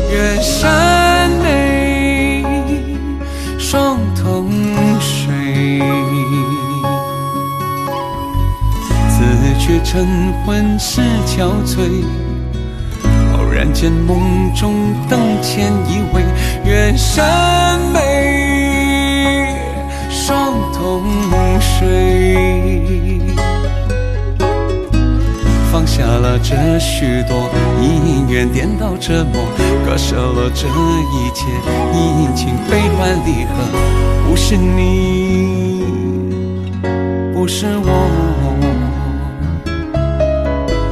月山美，双同睡。自觉晨昏是憔悴，偶然间梦中灯前依偎，月山美，双同睡。放下了这许多，因缘颠倒折磨，割舍了这一切，因情悲欢离合。不是你，不是我。